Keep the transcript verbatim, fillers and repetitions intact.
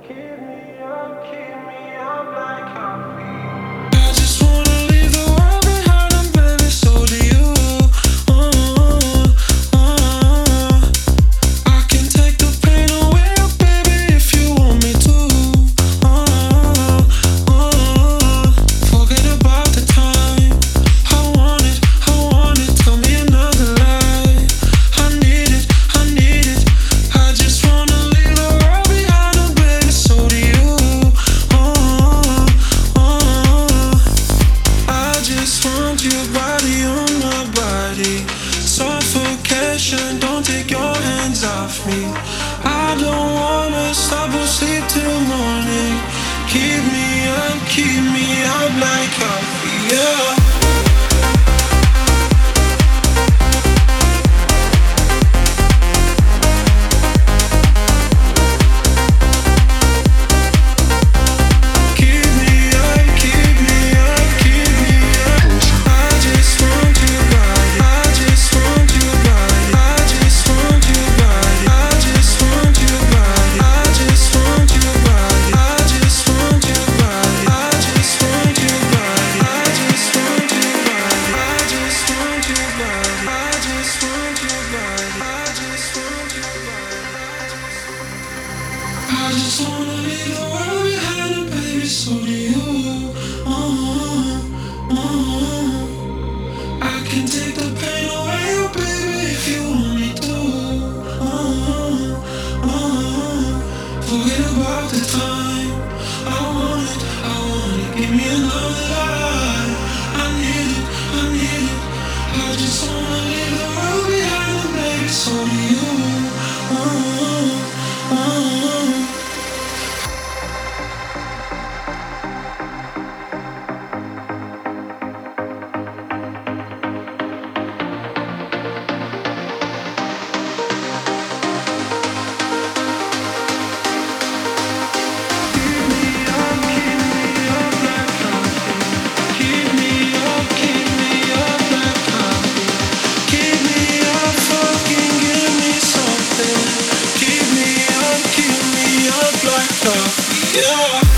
I just wanna leave the world behind and baby, so do you. Oh, oh. I can take the pain away, oh baby, if you want me to. Oh, oh. Forget about the time. I want it, I want it. Tell me another lie. I need it, I need it. I just wanna leave the world behind and baby, so do you. Oh, oh. I just want your body on my body. Suffocation, don't take your hands off me. I don't wanna stop or sleep till morning. Keep me up, keep me up like coffee, yeah. Keep me up, keep me up, keep me up. I just want your body. I just want your body. I just want your body. I just want your body. I just want your body. I just want your body. I just want your body. I just want your body. I just want your body. I just want your body. I just want your body. I just wanna leave the world behind and baby, so do you. Oh, oh. I can take the pain away, oh baby, if you want me to. Oh, oh. Forget about the time. I want it, I want it. Give me another lie. I need it, I need it. I just wanna leave the world behind and baby, so do you. Oh, oh. Keep me up, keep me up like coffee. Keep me up, fucking give me something. Keep me up, keep me up like coffee, yeah.